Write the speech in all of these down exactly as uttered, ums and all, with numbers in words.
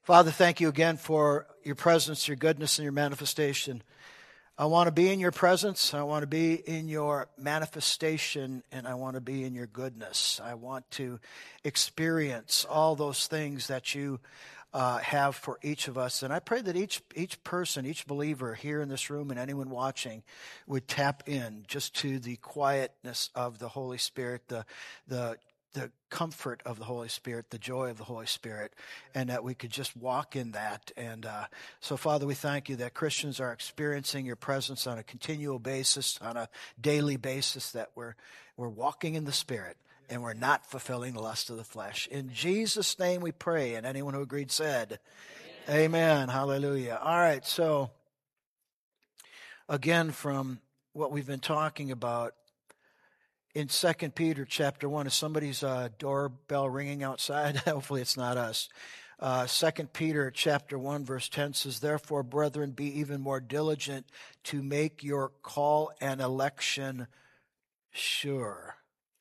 Father, thank you again for your presence, your goodness, and your manifestation. I want to be in your presence. I want to be in your manifestation, and I want to be in your goodness. I want to experience all those things that you uh, have for each of us. And I pray that each each person, each believer here in this room and anyone watching would tap in just to the quietness of the Holy Spirit, the the the comfort of the Holy Spirit, the joy of the Holy Spirit, and that we could just walk in that. And uh, so, Father, we thank you that Christians are experiencing your presence on a continual basis, on a daily basis, that we're we're walking in the Spirit and we're not fulfilling the lust of the flesh. In Jesus' name we pray, and anyone who agreed said, Amen. Amen. Hallelujah. All right, so again, from what we've been talking about, in Second Peter chapter one, is somebody's uh, doorbell ringing outside? Hopefully it's not us. Uh, Second Peter chapter one, verse ten says, "Therefore, brethren, be even more diligent to make your call and election sure."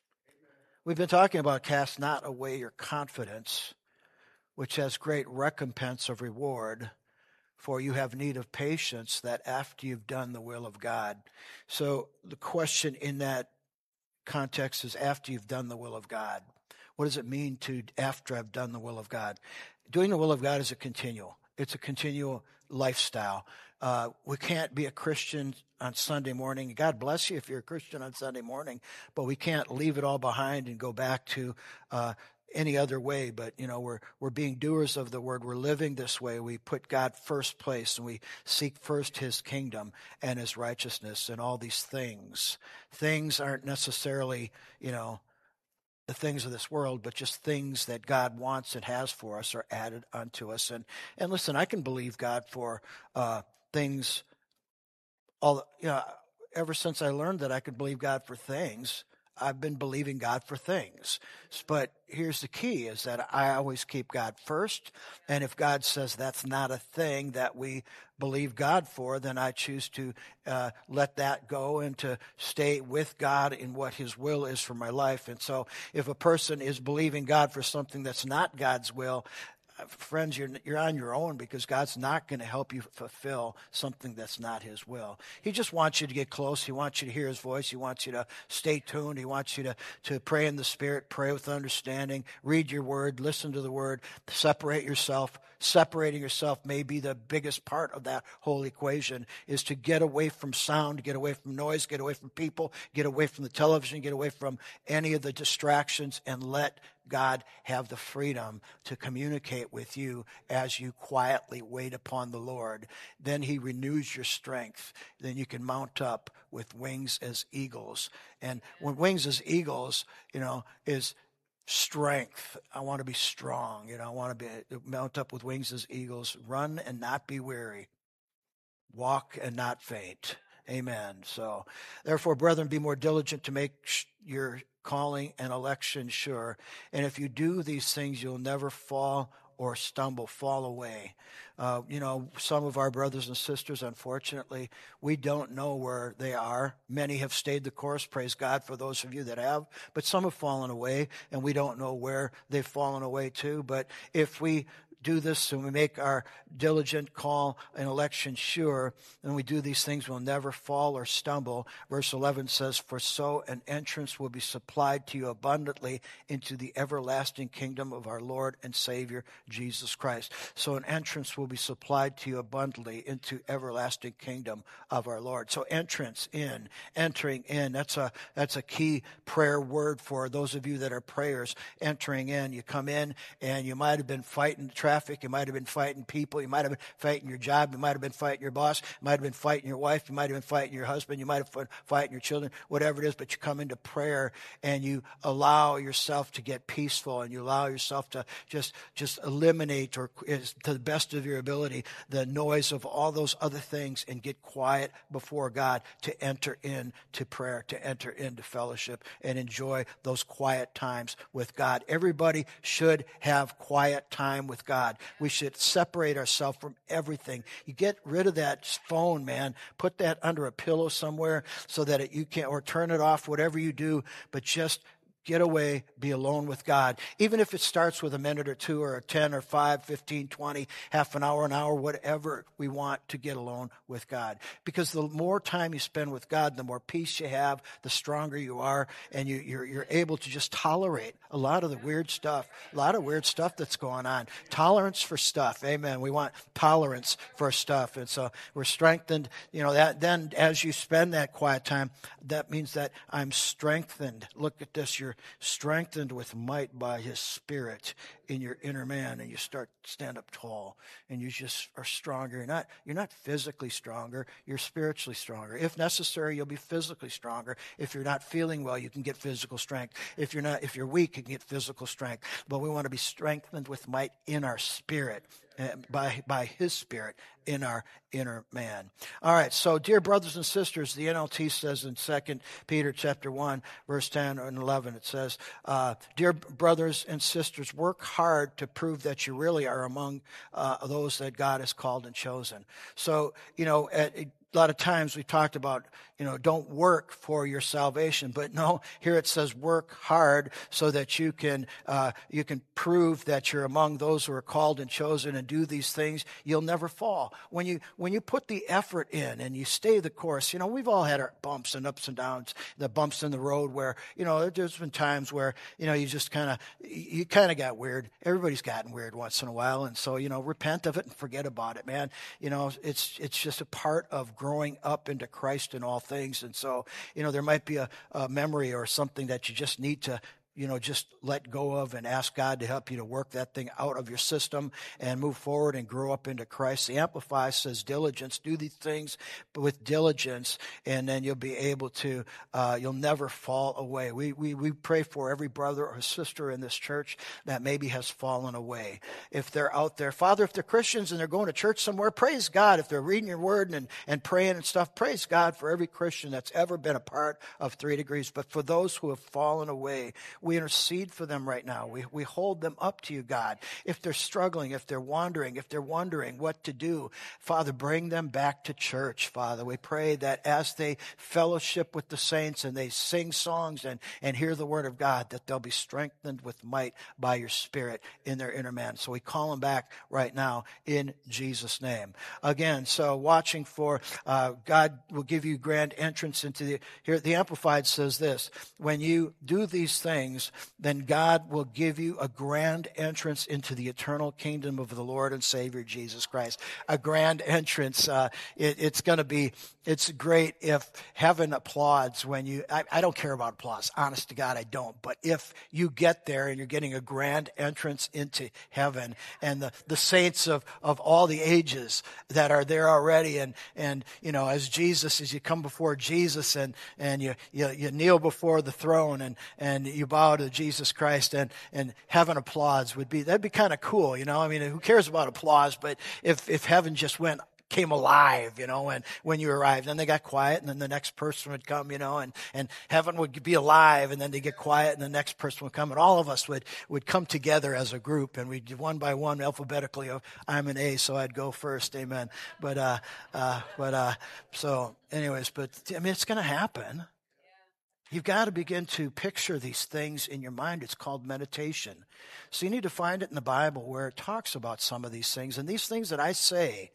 We've been talking about cast not away your confidence, which has great recompense of reward, for you have need of patience, that after you've done the will of God. So the question in that context is after you've done the will of God. What does it mean to after I've done the will of God? Doing the will of God is a continual. It's a continual lifestyle. Uh, we can't be a Christian on Sunday morning. God bless you if you're a Christian on Sunday morning, but we can't leave it all behind and go back to uh, any other way. But, you know, we're we're being doers of the word. We're living this way. We put God first place, and we seek first his kingdom and his righteousness and all these things. Things aren't necessarily, you know, the things of this world, but just things that God wants and has for us are added unto us. And and listen, I can believe God for uh, things. All you know, ever since I learned that I could believe God for things, I've been believing God for things. But here's the key, is that I always keep God first. And if God says that's not a thing that we believe God for, then I choose to uh, let that go and to stay with God in what his will is for my life. And so if a person is believing God for something that's not God's will, friends, you're you're on your own, because God's not going to help you fulfill something that's not his will. He just wants you to get close. He wants you to hear his voice. He wants you to stay tuned. He wants you to, to pray in the Spirit, pray with understanding, read your word, listen to the word, separate yourself. Separating yourself may be the biggest part of that whole equation, is to get away from sound, get away from noise, get away from people, get away from the television, get away from any of the distractions, and let God have the freedom to communicate with you as you quietly wait upon the Lord. Then he renews your strength. Then you can mount up with wings as eagles. And when wings as eagles, you know, is strength. I want to be strong. You know, I want to be mount up with wings as eagles. Run and not be weary. Walk and not faint. Amen. So, therefore, brethren, be more diligent to make sh- your calling and election sure. And if you do these things, you'll never fall or stumble, fall away. Uh, you know, some of our brothers and sisters, unfortunately, we don't know where they are. Many have stayed the course. Praise God for those of you that have. But some have fallen away, and we don't know where they've fallen away to. But if we do this and we make our diligent call and election sure, and we do these things, we'll never fall or stumble. Verse eleven says, "For so an entrance will be supplied to you abundantly into the everlasting kingdom of our Lord and Savior, Jesus Christ." So an entrance will be supplied to you abundantly into everlasting kingdom of our Lord. So entrance in, entering in, that's a that's a key prayer word for those of you that are prayers. Entering in, you come in and you might have been fighting traffic, you might have been fighting people, you might have been fighting your job, you might have been fighting your boss, you might have been fighting your wife, you might have been fighting your husband, you might have been fighting your children, whatever it is, but you come into prayer and you allow yourself to get peaceful, and you allow yourself to just just eliminate, or to the best of your ability, the noise of all those other things, and get quiet before God to enter into prayer, to enter into fellowship, and enjoy those quiet times with God. Everybody should have quiet time with God. We should separate ourselves from everything. You get rid of that phone, man. Put that under a pillow somewhere so that it, you can't, or turn it off, whatever you do, but just Get away, be alone with God. Even if it starts with a minute or two or a ten or five, fifteen, twenty, half an hour, an hour, whatever we want to get alone with God. Because the more time you spend with God, the more peace you have, the stronger you are, and you, you're, you're able to just tolerate a lot of the weird stuff, a lot of weird stuff that's going on. Tolerance for stuff, amen. We want tolerance for stuff. And so we're strengthened, you know, that then as you spend that quiet time, that means that I'm strengthened. Look at this, you're strengthened with might by his Spirit in your inner man, and you start to stand up tall, and you just are stronger. You're not, you're not physically stronger, you're spiritually stronger. If necessary, you'll be physically stronger. If you're not feeling well, you can get physical strength. If you're not, if you're weak, you can get physical strength. But we want to be strengthened with might in our spirit, uh, by by his Spirit in our inner man. All right, so dear brothers and sisters, the N L T says in Second Peter chapter one, verse ten and eleven, it says, uh, dear brothers and sisters, work hard to prove that you really are among uh, those that God has called and chosen. So, you know, at, a lot of times we talked about, you know, don't work for your salvation, but no, here it says work hard so that you can uh, you can prove that you're among those who are called and chosen and do these things. You'll never fall. When you when you put the effort in and you stay the course, you know, we've all had our bumps and ups and downs, the bumps in the road where, you know, there's been times where, you know, you just kind of, you kind of got weird. Everybody's gotten weird once in a while. And so, you know, repent of it and forget about it, man. You know, it's it's just a part of growing up into Christ in all things. And so, you know, there might be a, a memory or something that you just need to, you know, just let go of and ask God to help you to work that thing out of your system and move forward and grow up into Christ. The Amplified says diligence, do these things but with diligence, and then you'll be able to, uh, you'll never fall away. We, we, we pray for every brother or sister in this church that maybe has fallen away. If they're out there, Father, if they're Christians and they're going to church somewhere, praise God. If they're reading your word and, and praying and stuff, praise God for every Christian that's ever been a part of Three Degrees. But for those who have fallen away, we intercede for them right now. We we hold them up to you, God. If they're struggling, if they're wandering, if they're wondering what to do, Father, bring them back to church, Father. We pray that as they fellowship with the saints and they sing songs and, and hear the word of God, that they'll be strengthened with might by your Spirit in their inner man. So we call them back right now in Jesus' name. Again, so watching for, uh, God will give you grand entrance into the, here the Amplified says this, when you do these things, then God will give you a grand entrance into the eternal kingdom of the Lord and Savior Jesus Christ. A grand entrance. Uh, it, it's going to be, it's great if heaven applauds when you, I, I don't care about applause. Honest to God, I don't. But if you get there and you're getting a grand entrance into heaven and the, the saints of, of all the ages that are there already, and, and you know, as Jesus, as you come before Jesus and, and you, you, you kneel before the throne and, and you bow to Jesus Christ and, and heaven applauds would be, that'd be kind of cool, you know. I mean, who cares about applause? But if, if heaven just went, came alive, you know, and when you arrived, then they got quiet and then the next person would come, you know, and, and heaven would be alive and then they get quiet and the next person would come and all of us would, would come together as a group and we'd one by one alphabetically. I'm an A, so I'd go first. Amen. But, uh, uh, but, uh, so anyways, but I mean, it's going to happen. You've got to begin to picture these things in your mind. It's called meditation. So you need to find it in the Bible where it talks about some of these things. And these things that I say,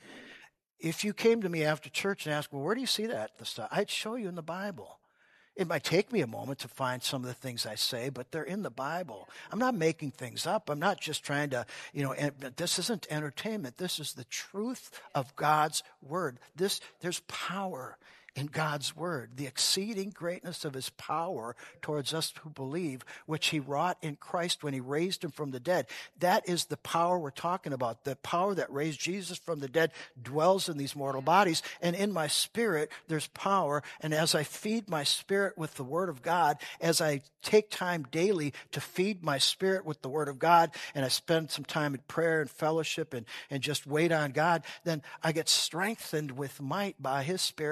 if you came to me after church and asked, well, where do you see that? The stuff? I'd show you in the Bible. It might take me a moment to find some of the things I say, but they're in the Bible. I'm not making things up. I'm not just trying to, you know, this isn't entertainment. This is the truth of God's word. This, there's power in God's word, the exceeding greatness of his power towards us who believe, which he wrought in Christ when he raised him from the dead. That is the power we're talking about. The power that raised Jesus from the dead dwells in these mortal bodies. And in my spirit, there's power. And as I feed my spirit with the word of God, as I take time daily to feed my spirit with the word of God, and I spend some time in prayer and fellowship and, and just wait on God, then I get strengthened with might by his Spirit in my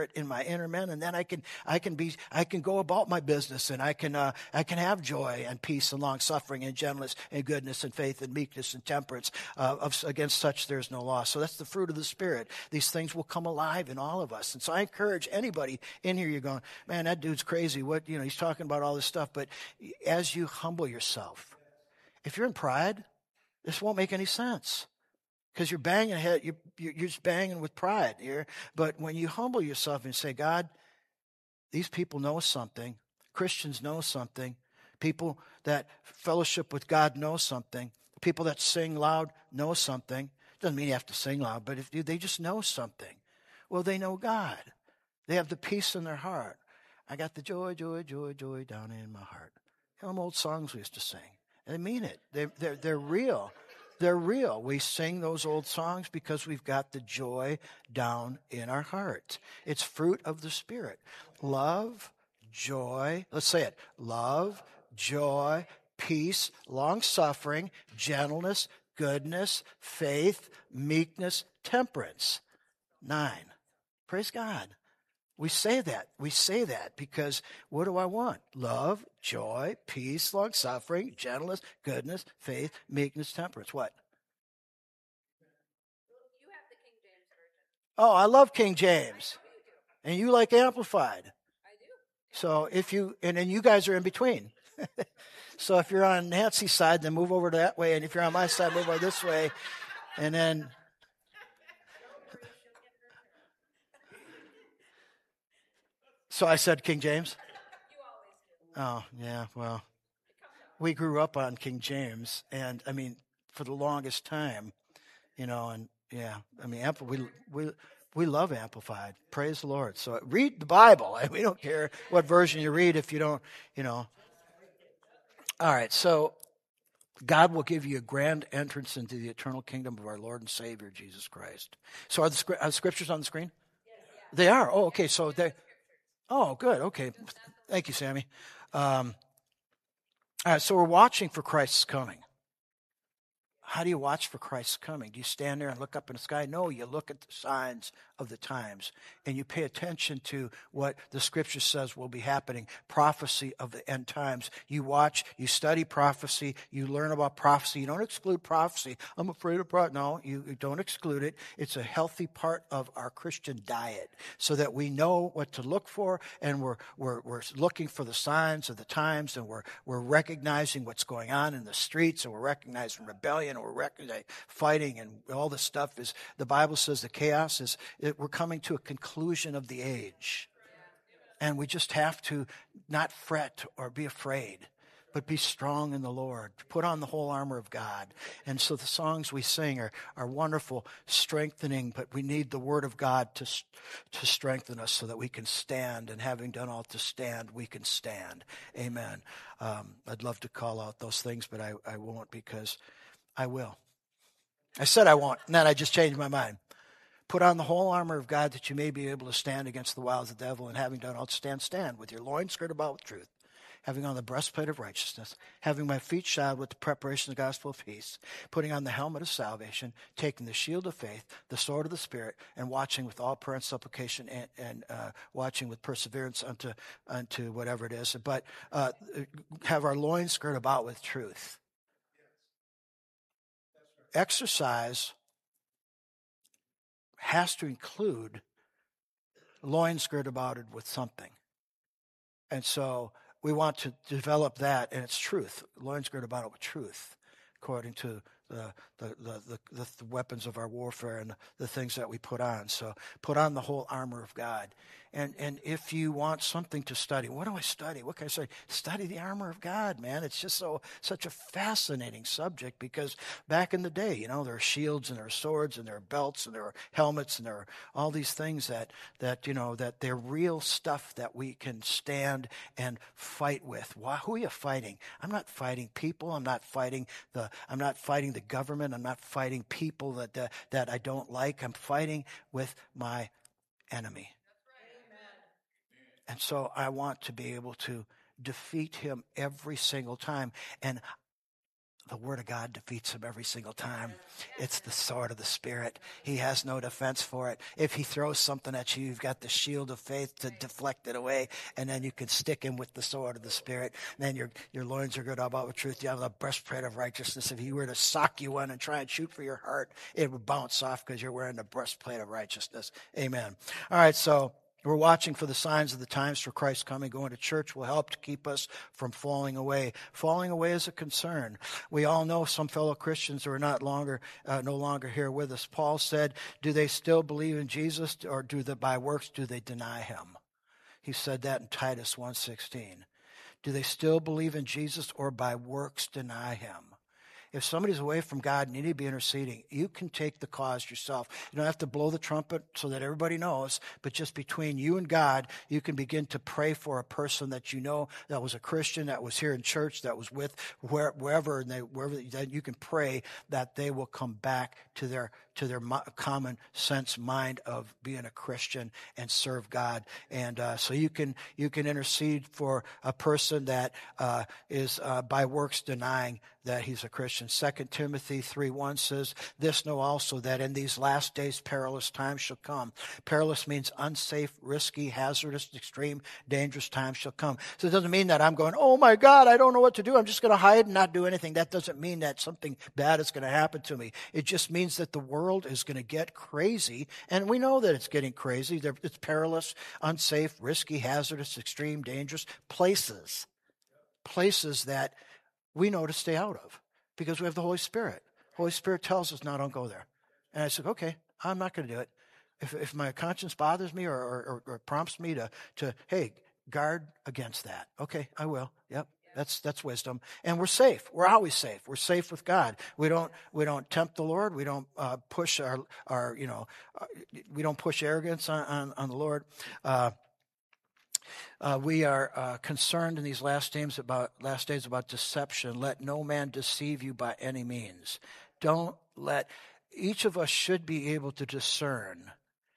inner man, and then I can I can be I can go about my business, and I can uh, I can have joy and peace and long suffering and gentleness and goodness and faith and meekness and temperance. Uh, of, against such there is no law. So that's the fruit of the Spirit. These things will come alive in all of us. And so I encourage anybody in here, you're going, man, that dude's crazy. What, you know, he's talking about all this stuff. But as you humble yourself, if you're in pride, this won't make any sense. Because you're banging ahead, you're, you're just banging with pride here. But when you humble yourself and say, God, these people know something. Christians know something. People that fellowship with God know something. People that sing loud know something. Doesn't mean you have to sing loud, but if they just know something. Well, they know God. They have the peace in their heart. I got the joy, joy, joy, joy down in my heart. You know, them old songs we used to sing. And they mean it. They're, they're, they're real. They're real. We sing those old songs because we've got the joy down in our heart. It's fruit of the Spirit. Love, joy. Let's say it. Love, joy, peace, long-suffering, gentleness, goodness, faith, meekness, temperance. Nine. Praise God. We say that. We say that because what do I want? Love, joy, peace, long-suffering, gentleness, goodness, faith, meekness, temperance. What? You have the King James Version. Oh, I love King James. And you like Amplified. I do. So if you, and then you guys are in between. So if you're on Nancy's side, then move over to that way. And if you're on my side, move over this way. And then... So I said King James? You always do. Oh, yeah, well, we grew up on King James, and, I mean, for the longest time, you know, and, yeah, I mean, Ampl- we, we, we love Amplified. Praise the Lord. So read the Bible. We don't care what version you read if you don't, you know. All right, so God will give you a grand entrance into the eternal kingdom of our Lord and Savior, Jesus Christ. So are the, are the scriptures on the screen? Yes. They are? Oh, okay, so they... Oh, good. Okay. Thank you, Sammy. Um, all right, so we're watching for Christ's coming. How do you watch for Christ's coming? Do you stand there and look up in the sky? No, you look at the signs of the times, and you pay attention to what the Scripture says will be happening, prophecy of the end times. You watch, you study prophecy, you learn about prophecy. You don't exclude prophecy. I'm afraid of prophecy. No, you, you don't exclude it. It's a healthy part of our Christian diet so that we know what to look for, and we're, we're, we're looking for the signs of the times, and we're, we're recognizing what's going on in the streets, and we're recognizing rebellion, and we're recognizing fighting, and all this stuff is, the Bible says the chaos is, it, we're coming to a conclusion of the age. And we just have to not fret or be afraid, but be strong in the Lord. Put on the whole armor of God. And so the songs we sing are, are wonderful, strengthening, but we need the Word of God to, to strengthen us so that we can stand. And having done all to stand, we can stand. Amen. Um, I'd love to call out those things, but I, I won't because I will. I said I won't, and then I just changed my mind. Put on the whole armor of God that you may be able to stand against the wiles of the devil, and having done all to stand, stand with your loins girded about with truth, having on the breastplate of righteousness, having my feet shod with the preparation of the gospel of peace, putting on the helmet of salvation, taking the shield of faith, the sword of the Spirit, and watching with all prayer and supplication, and, and uh, watching with perseverance unto unto whatever it is. But uh, have our loins girded about with truth. Exercise has to include loins girded about it with something. And so we want to develop that, and it's truth. Loins girded about it with truth, according to the the, the, the, the weapons of our warfare and the, the things that we put on. So put on the whole armor of God. And and if you want something to study, what do I study? What can I study? Study the armor of God, man. It's just so such a fascinating subject because back in the day, you know, there are shields and there are swords and there are belts and there are helmets and there are all these things that, that you know, that they're real stuff that we can stand and fight with. Why, who are you fighting? I'm not fighting people. I'm not fighting the, I'm not fighting the government. I'm not fighting people that, uh, that I don't like. I'm fighting with my enemy. And so I want to be able to defeat him every single time. And The Word of God defeats him every single time. It's the sword of the Spirit. He has no defense for it. If he throws something at you, you've got the shield of faith to deflect it away, and then you can stick him with the sword of the Spirit. And then your your loins are girded about with truth. You have the breastplate of righteousness. If he were to sock you one and try and shoot for your heart, it would bounce off because you're wearing the breastplate of righteousness. Amen. All right, so we're watching for the signs of the times for Christ's coming. Going to church will help to keep us from falling away. Falling away is a concern. We all know some fellow Christians who are not longer, uh, no longer here with us. Paul said, do they still believe in Jesus, or do they, by works, do they deny him? He said that in Titus one sixteen. Do they still believe in Jesus, or by works deny him? If somebody's away from God and you need to be interceding, you can take the cause yourself. You don't have to blow the trumpet so that everybody knows, but just between you and God, you can begin to pray for a person that you know that was a Christian, that was here in church, that was with where, wherever, and they, wherever that you can pray that they will come back to their to their common sense mind of being a Christian and serve God. And uh, so you can you can intercede for a person that uh, is uh, by works denying that he's a Christian. Second Timothy three one says, this know also that in these last days perilous times shall come. Perilous means unsafe, risky, hazardous, extreme, dangerous times shall come. So it doesn't mean that I'm going, oh my God, I don't know what to do. I'm just going to hide and not do anything. That doesn't mean that something bad is going to happen to me. It just means that the world is going to get crazy, and we know that it's getting crazy. It's perilous, unsafe, risky, hazardous, extreme, dangerous places. Places that we know to stay out of because we have the Holy Spirit. Holy Spirit tells us, no, don't go there. And I said, okay, I'm not going to do it. If if my conscience bothers me or, or, or prompts me to, to, hey, guard against that. Okay, I will. Yep. That's that's wisdom, and we're safe. We're always safe. We're safe with God. We don't we don't tempt the Lord. We don't uh, push our our you know uh, we don't push arrogance on on, on the Lord. Uh, uh, we are uh, concerned in these last days about last days about deception. Let no man deceive you by any means. Don't let. Each of us should be able to discern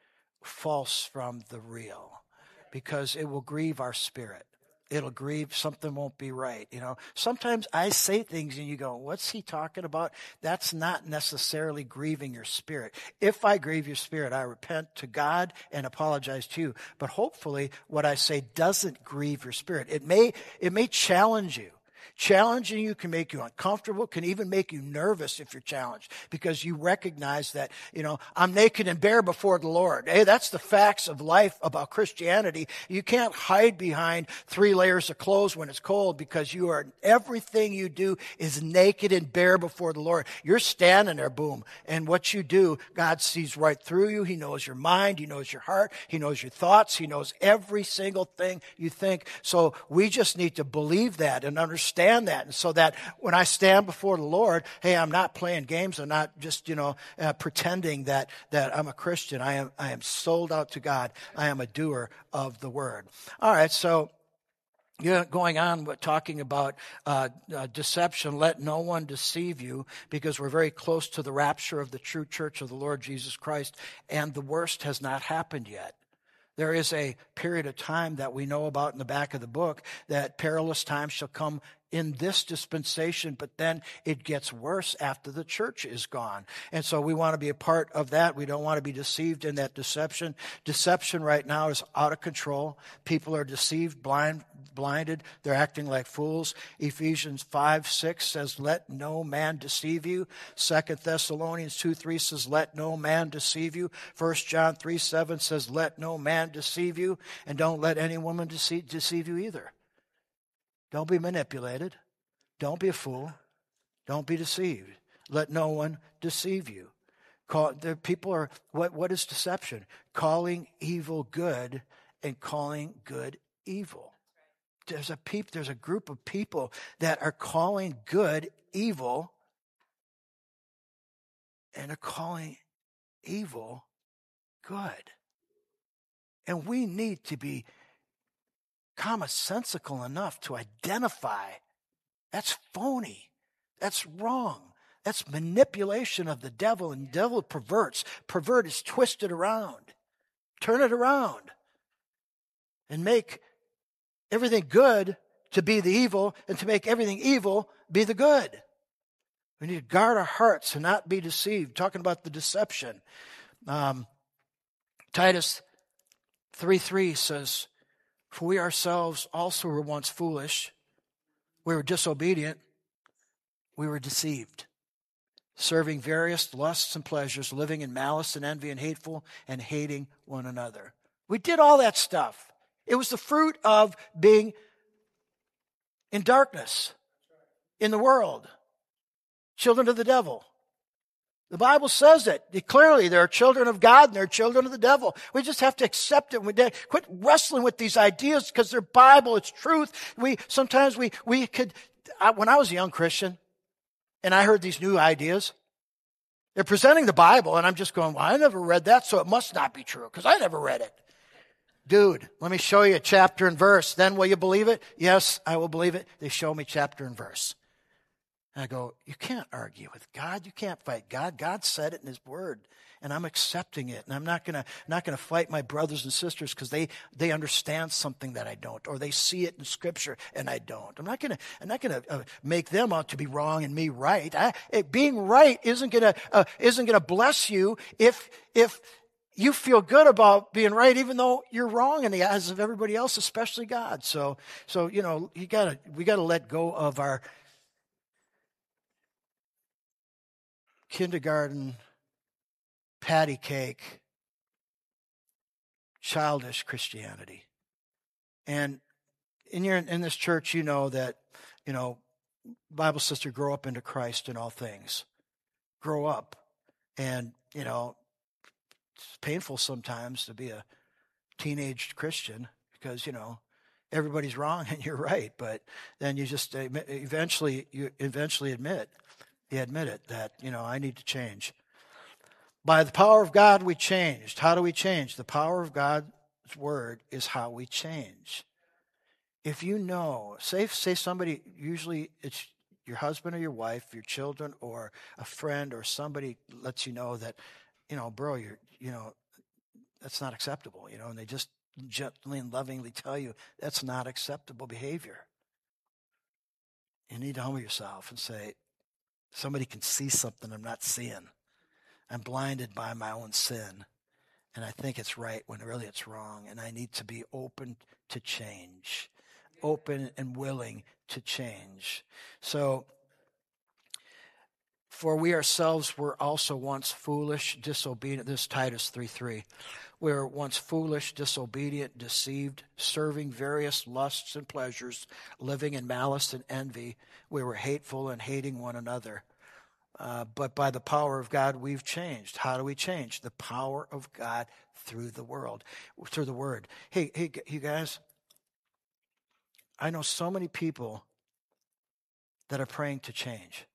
false from the real, because it will grieve our spirit. It'll grieve, something won't be right. You know, sometimes I say things and you go, what's he talking about? That's not necessarily grieving your spirit. If I grieve your spirit, I repent to God and apologize to you. But hopefully what I say doesn't grieve your spirit. It may, it may challenge you. Challenging you can make you uncomfortable, can even make you nervous if you're challenged, because you recognize that, you know, I'm naked and bare before the Lord. Hey, that's the facts of life about Christianity. You can't hide behind three layers of clothes when it's cold, because you are, everything you do is naked and bare before the Lord. You're standing there, boom. And what you do, God sees right through you. He knows your mind. He knows your heart. He knows your thoughts. He knows every single thing you think. So we just need to believe that and understand that, and so that when I stand before the Lord, hey, I'm not playing games. I'm not just, you know, uh, pretending that that I'm a Christian. I am I am sold out to God. I am a doer of the word. All right, so you're going on with talking about uh, uh, deception. Let no one deceive you, because we're very close to the rapture of the true church of the Lord Jesus Christ, and the worst has not happened yet. There is a period of time that we know about in the back of the book, that perilous times shall come in this dispensation, but then it gets worse after the church is gone. And so we want to be a part of that. We don't want to be deceived in that deception. Deception right now is out of control. People are deceived, blind, blinded. They're acting like fools. Ephesians five six says, let no man deceive you. Second Thessalonians two three says, let no man deceive you. First John three seven says, let no man deceive you. And don't let any woman deceive, deceive you either. Don't be manipulated. Don't be a fool. Don't be deceived. Let no one deceive you. Call, the people are, what, what is deception? Calling evil good and calling good evil. There's a peop, there's a group of people that are calling good evil and are calling evil good. And we need to be commonsensical enough to identify that's phony, that's wrong, that's manipulation of the devil, and the devil perverts. Pervert is twist it around, turn it around, and make everything good to be the evil, and to make everything evil be the good. We need to guard our hearts and not be deceived. Talking about the deception. Um, Titus three three says, for we ourselves also were once foolish. We were disobedient. We were deceived, serving various lusts and pleasures, living in malice and envy and hateful and hating one another. We did all that stuff. It was the fruit of being in darkness, in the world, children of the devil. The Bible says it. Clearly, there are children of God and there are children of the devil. We just have to accept it. We quit wrestling with these ideas because they're Bible, it's truth. We sometimes we we could. I, when I was a young Christian, and I heard these new ideas, they're presenting the Bible, and I'm just going, well, I never read that, so it must not be true because I never read it. Dude, let me show you a chapter and verse. Then will you believe it? Yes, I will believe it. They show me chapter and verse. And I go, you can't argue with God. You can't fight God. God said it in his word. And I'm accepting it. And I'm not going to not going to fight my brothers and sisters because they, they understand something that I don't. Or they see it in Scripture and I don't. I'm not going to I'm not going to uh, make them out to be wrong and me right. I, it, being right isn't going to uh, isn't going to bless you if if you feel good about being right, even though you're wrong in the eyes of everybody else, especially God. So, so you know, you gotta we gotta let go of our kindergarten, patty cake, childish Christianity. And in your in this church, you know that you know, Bible says to grow up into Christ in all things. Grow up, and you know. It's painful sometimes to be a teenage Christian because, you know, everybody's wrong and you're right. But then you just eventually, you eventually admit, you admit it that, you know, I need to change. By the power of God, we changed. How do we change? The power of God's word is how we change. If you know, say, say somebody, usually it's your husband or your wife, your children or a friend or somebody lets you know that, you know, bro, you're, you know, that's not acceptable, you know, and they just gently and lovingly tell you that's not acceptable behavior. You need to humble yourself and say, somebody can see something I'm not seeing. I'm blinded by my own sin, and I think it's right when really it's wrong, and I need to be open to change, open and willing to change. So, for we ourselves were also once foolish, disobedient. This is Titus three three. We were once foolish, disobedient, deceived, serving various lusts and pleasures, living in malice and envy. We were hateful and hating one another. Uh, but by the power of God, we've changed. How do we change? The power of God through the world, through the Word. Hey, hey, you guys, I know so many people that are praying to change.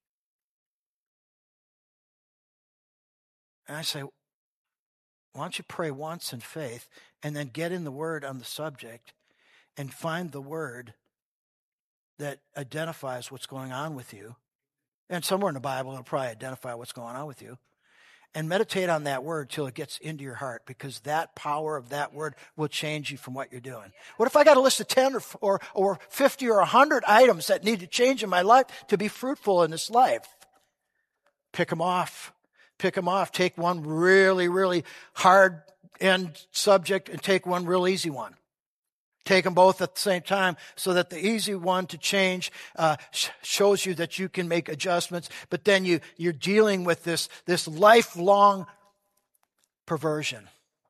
And I say, why don't you pray once in faith and then get in the Word on the subject and find the Word that identifies what's going on with you. And somewhere in the Bible, it'll probably identify what's going on with you. And meditate on that Word till it gets into your heart, because that power of that Word will change you from what you're doing. What if I got a list of ten or, or, or fifty or one hundred items that need to change in my life to be fruitful in this life? Pick them off. Pick them off. Take one really, really hard end subject and take one real easy one. Take them both at the same time so that the easy one to change uh, sh- shows you that you can make adjustments, but then you, you're dealing with this, this lifelong perversion.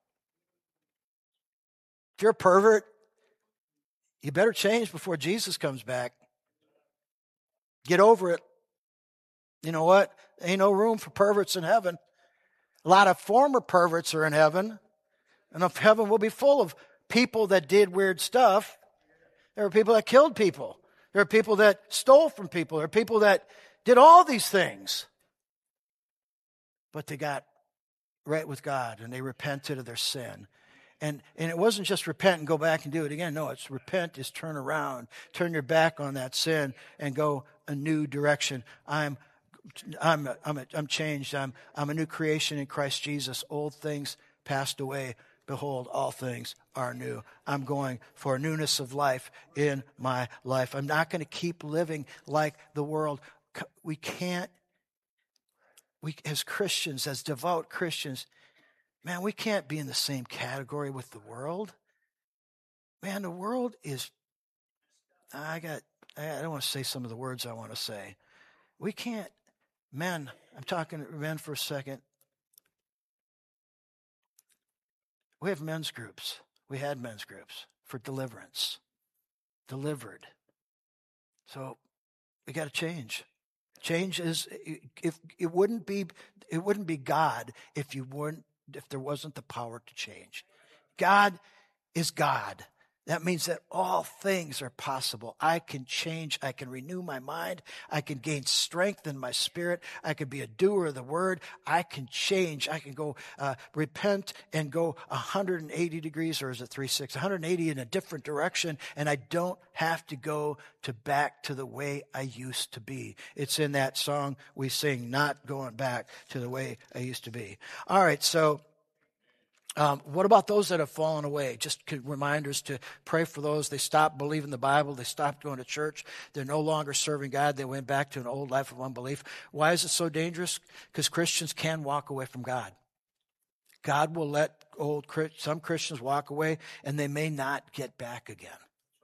If you're a pervert, you better change before Jesus comes back. Get over it. You know what? Ain't no room for perverts in heaven. A lot of former perverts are in heaven, and if heaven will be full of people that did weird stuff. There are people that killed people. There are people that stole from people. There are people that did all these things. But they got right with God, and they repented of their sin. And and it wasn't just repent and go back and do it again. No, it's repent is turn around. Turn your back on that sin and go a new direction. I'm I'm I'm I'm changed. I'm I'm a new creation in Christ Jesus. Old things passed away. Behold, all things are new. I'm going for a newness of life in my life. I'm not going to keep living like the world. We can't we as Christians, as devout Christians, man, we can't be in the same category with the world. Man, the world is, I got, I don't want to say some of the words I want to say. We can't, men, I'm talking to men for a second. We have men's groups. We had men's groups for deliverance. Delivered. So we got to change. Change is, if it wouldn't be, it wouldn't be God if you weren't, if there wasn't the power to change. God is God. That means that all things are possible. I can change. I can renew my mind. I can gain strength in my spirit. I can be a doer of the word. I can change. I can go uh, repent and go one hundred eighty degrees, or is it three sixty? one hundred eighty in a different direction, and I don't have to go to back to the way I used to be. It's in that song we sing, not going back to the way I used to be. All right, so Um, what about those that have fallen away? Just reminders to pray for those. They stopped believing the Bible. They stopped going to church. They're no longer serving God. They went back to an old life of unbelief. Why is it so dangerous? Because Christians can walk away from God. God will let old some Christians walk away, and they may not get back again.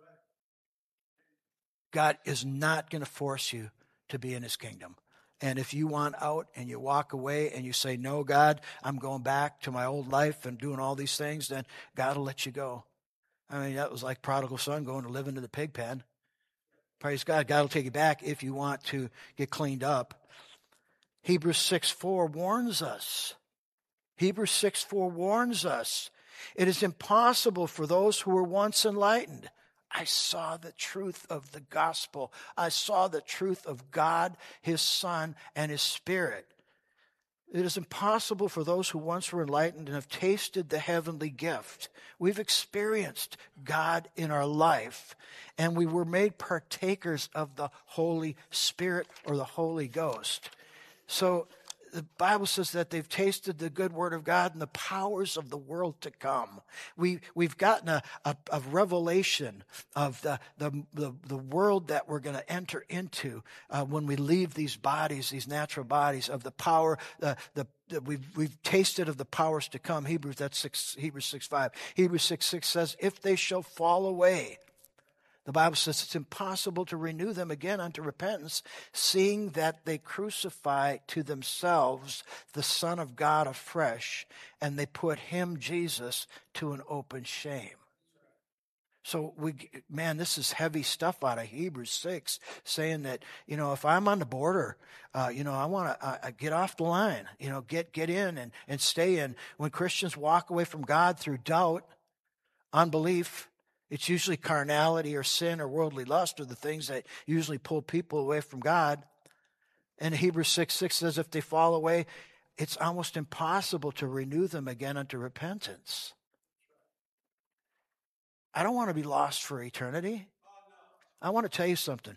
God is not going to force you to be in his kingdom. And if you want out and you walk away and you say, no, God, I'm going back to my old life and doing all these things, then God will let you go. I mean, that was like prodigal son going to live into the pig pen. Praise God. God will take you back if you want to get cleaned up. Hebrews six four warns us. Hebrews six four warns us. It is impossible for those who were once enlightened. I saw the truth of the gospel. I saw the truth of God, his Son, and his Spirit. It is impossible for those who once were enlightened and have tasted the heavenly gift. We've experienced God in our life, and we were made partakers of the Holy Spirit or the Holy Ghost. So the Bible says that they've tasted the good word of God and the powers of the world to come. We, we've gotten a, a, a revelation of the, the, the, the world that we're going to enter into uh, when we leave these bodies, these natural bodies, of the power, uh, the, the we've, we've tasted of the powers to come. Hebrews, that's six, Hebrews six five. Hebrews six six says, if they shall fall away, the Bible says it's impossible to renew them again unto repentance, seeing that they crucify to themselves the Son of God afresh, and they put him, Jesus, to an open shame. So, we, man, this is heavy stuff out of Hebrews six, saying that, you know, if I'm on the border, uh, you know, I want to uh, get off the line, you know, get, get in and, and stay in. When Christians walk away from God through doubt, unbelief, it's usually carnality or sin or worldly lust are the things that usually pull people away from God. And Hebrews six six says if they fall away, it's almost impossible to renew them again unto repentance. I don't want to be lost for eternity. I want to tell you something.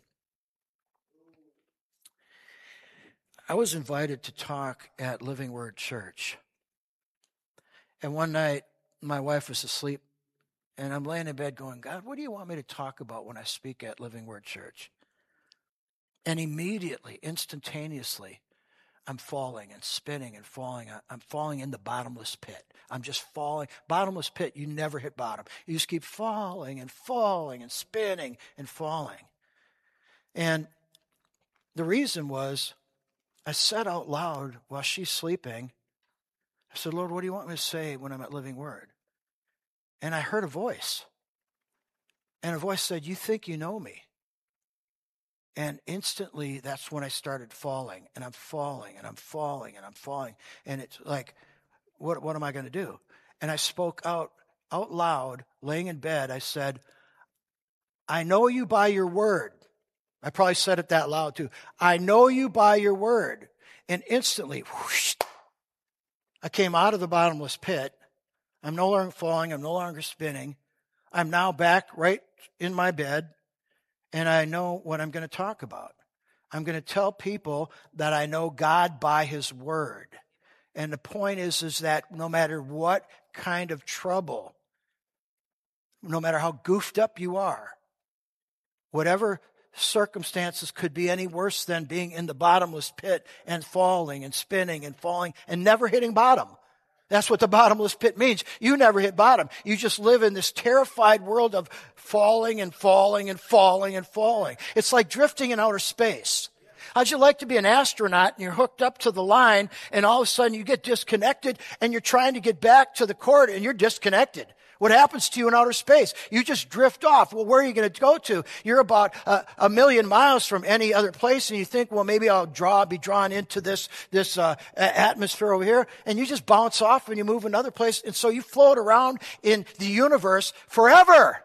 I was invited to talk at Living Word Church. And one night, my wife was asleep. And I'm laying in bed going, God, what do you want me to talk about when I speak at Living Word Church? And immediately, instantaneously, I'm falling and spinning and falling. I'm falling in the bottomless pit. I'm just falling. Bottomless pit, you never hit bottom. You just keep falling and falling and spinning and falling. And the reason was, I said out loud while she's sleeping, I said, Lord, what do you want me to say when I'm at Living Word? And I heard a voice. And a voice said, you think you know me. And instantly, that's when I started falling. And I'm falling, and I'm falling, and I'm falling. And it's like, what, what am I going to do? And I spoke out, out loud, laying in bed. I said, I know you by your word. I probably said it that loud too. I know you by your word. And instantly, whoosh, I came out of the bottomless pit. I'm no longer falling. I'm no longer spinning. I'm now back right in my bed, and I know what I'm going to talk about. I'm going to tell people that I know God by his word. And the point is, is that no matter what kind of trouble, no matter how goofed up you are, whatever circumstances could be any worse than being in the bottomless pit and falling and spinning and falling and never hitting bottom. That's what the bottomless pit means. You never hit bottom. You just live in this terrified world of falling and falling and falling and falling. It's like drifting in outer space. How'd you like to be an astronaut and you're hooked up to the line and all of a sudden you get disconnected and you're trying to get back to the court and you're disconnected? What happens to you in outer space? You just drift off. Well, where are you going to go to? You're about a, a million miles from any other place, and you think, well, maybe I'll draw, be drawn into this this uh, atmosphere over here, and you just bounce off and you move another place, and so you float around in the universe forever.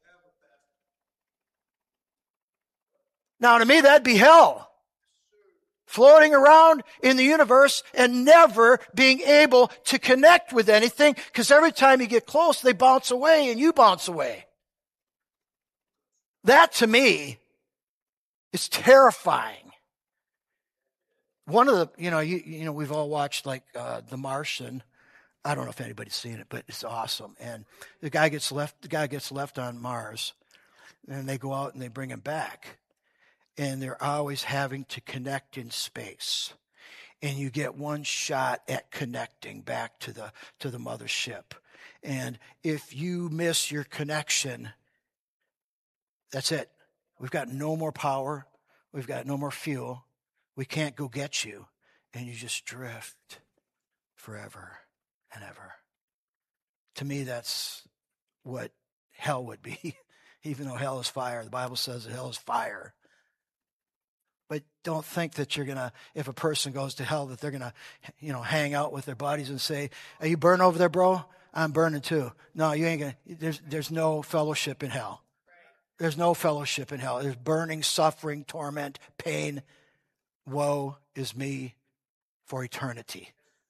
Now, to me, that'd be hell. Floating around in the universe and never being able to connect with anything, because every time you get close, they bounce away and you bounce away. That, to me, is terrifying. One of the, you know, you, you know, we've all watched like uh, The Martian. I don't know if anybody's seen it, but it's awesome. And the guy gets left. The guy gets left on Mars, and they go out and they bring him back. And they're always having to connect in space. And you get one shot at connecting back to the to the mothership. And if you miss your connection, that's it. We've got no more power. We've got no more fuel. We can't go get you. And you just drift forever and ever. To me, that's what hell would be. Even though hell is fire. The Bible says that hell is fire. But don't think that you're going to, if a person goes to hell, that they're going to, you know, hang out with their buddies and say, are you burning over there, bro? I'm burning too. No, you ain't going to. There's, there's no fellowship in hell. There's no fellowship in hell. There's burning, suffering, torment, pain. Woe is me for eternity.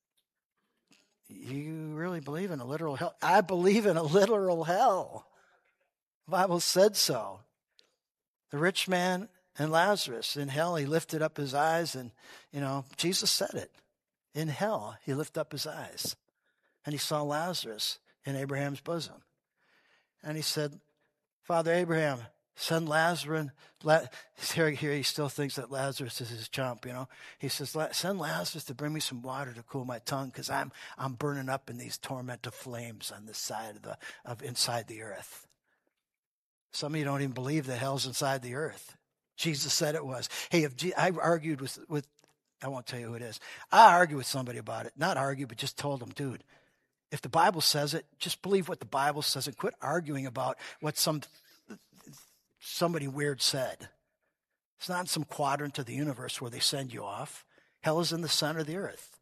You really believe in a literal hell? I believe in a literal hell. The Bible said so. The rich man and Lazarus in hell, he lifted up his eyes, and, you know, Jesus said it. In hell, he lifted up his eyes, and he saw Lazarus in Abraham's bosom. And he said, Father Abraham, send Lazarus. La- here, here he still thinks that Lazarus is his chump, you know. He says, send Lazarus to bring me some water to cool my tongue, because I'm I'm burning up in these tormented flames on the side of the of inside the earth. Some of you don't even believe that hell's inside the earth. Jesus said it was. Hey, if G- I argued with, with, I won't tell you who it is. I argued with somebody about it. Not argued, but just told them, dude, if the Bible says it, just believe what the Bible says and quit arguing about what some somebody weird said. It's not in some quadrant of the universe where they send you off. Hell is in the center of the earth.